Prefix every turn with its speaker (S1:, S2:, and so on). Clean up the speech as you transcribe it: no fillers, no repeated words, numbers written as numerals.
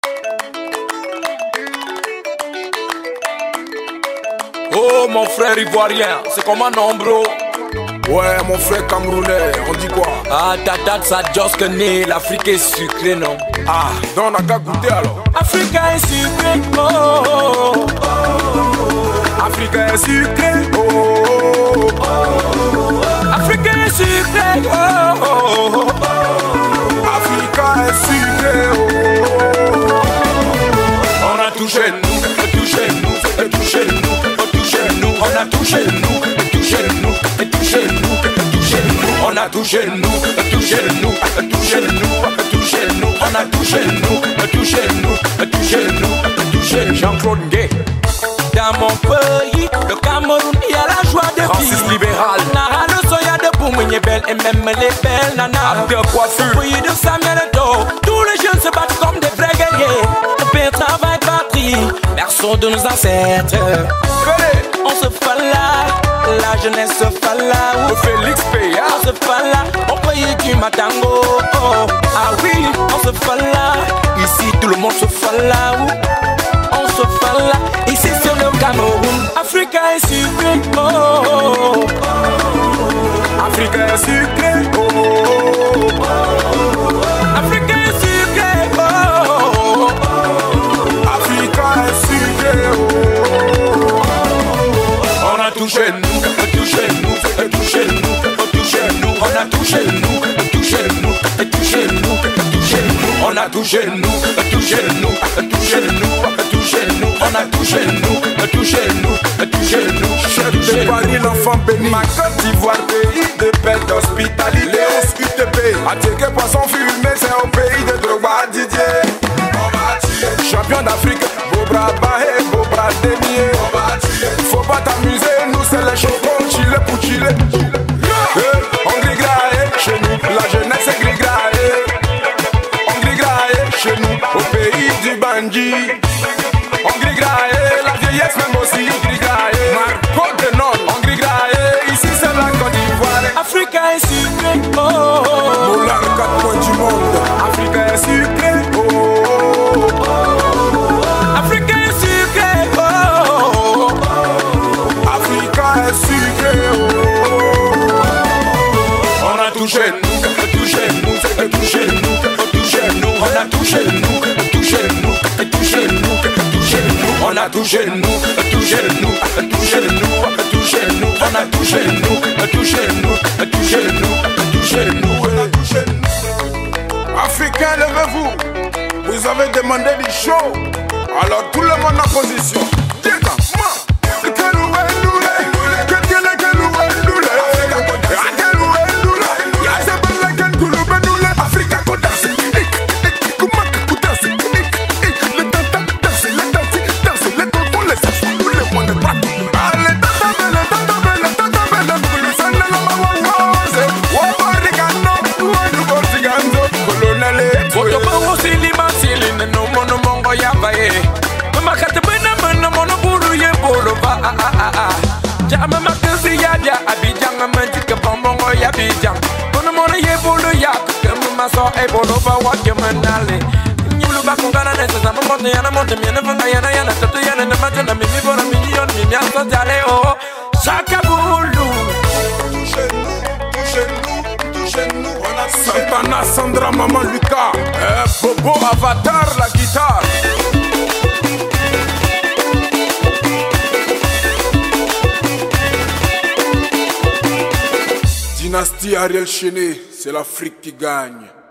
S1: Oh mon frère ivoirien, c'est comme un nom bro.
S2: Ouais mon frère camerounais, on dit quoi?
S1: Ah ta date ça just que né, l'Afrique est sucrée non.
S2: Ah, donc on a qu'à goûter alors.
S1: Afrique est sucrée, oh.
S2: Afrique est sucrée, oh.
S1: Afrique est sucrée, oh.
S2: Afrique est sucrée, oh.
S1: On a touché nous, touché nous, touché nous, touché nous. On a touché nous, touché nous, touché nous, touché nous. On a touché nous, touché nous, touché nous, touché nous. On a touché nous, touché nous, touché nous, touché nous. Jean-Claude Gué. Dans mon pays, le Cameroun, il y a la joie de vivre.
S2: Francis libéral.
S1: Nara le soya de Boumougne belle et même les belles nanas.
S2: De coiffure.
S1: Pays de Samuel Eto'o, tous les jeunes se battent comme des vrais guerriers. Paix, travail, patrie, berceau de nos ancêtres. On se fala, la jeunesse se fala.
S2: Félix Péa.
S1: On se fala, au pays du Matango. Oh, ah oui, on se fala. Ici tout le monde se fala. On se fala, ici sur le Cameroun. Afrique est sucrée, oh.
S2: Afrique est sucrée, oh.
S1: Afrique est sucrée, oh.
S2: Afrique est sucrée, oh.
S1: On a touché nous, touché nous, touché nous, touché nous. On a touché nous, touché nous, touché nous, touché nous. On a touché nous, touché nous, touché nous, touché nous. On a touché nous, touché nous, touché nous.
S2: Chef de Paris, l'enfant béni. Ma Côte d'Ivoire, pays de paix, d'hospitalité. Léos UTP, Attiqué poisson fumé, c'est au pays de Drogba Didier. Champion d'Afrique, beau bras bahé, beau bras dénié. Faut pas t'amuser, nous c'est les chocos, chile pour chiller. On gris-graille chez nous, la jeunesse est gris-graille. On gris-graille chez nous, au pays du bandit. On gris-graille, la vieillesse même aussi gris-graille. Marco de Nord, on gris-graille, ici c'est la Côte d'Ivoire.
S1: Afrique est sucrée, oh.
S2: Moulin, 4 coins du monde. Afrique est sucrée, oh.
S1: Afrique est sucrée, oh.
S2: Afrique est sucrée, oh.
S1: On a touché nous, touché nous, touché nous, touché nous. On a touché nous, touché nous, touché nous, touché nous. On a touché nous, touché nous, touché nous, touché nous. On a touché nous, touché nous, touché nous, touché nous.
S2: On a touché nous. Africains, levez-vous. Vous avez demandé du show. Alors tout le monde en position.
S1: Jama makasi ya dia Abidjan manjika bombongo ya Abidjan. Kono mona ye bolo ya kemu maso e bolo ba wa kemanale. Nyulu ba kongana ne sa monte yana monte miena fanga yana tatu yana na matana mimi bora million mimi aso jale o. Chaka bulu.
S2: Touchez-nous, on a Santana, Sandra, Maman Lucas, Bobo, Avatar, la guitare. Dynastie Ariel Chené, c'est l'Afrique qui gagne.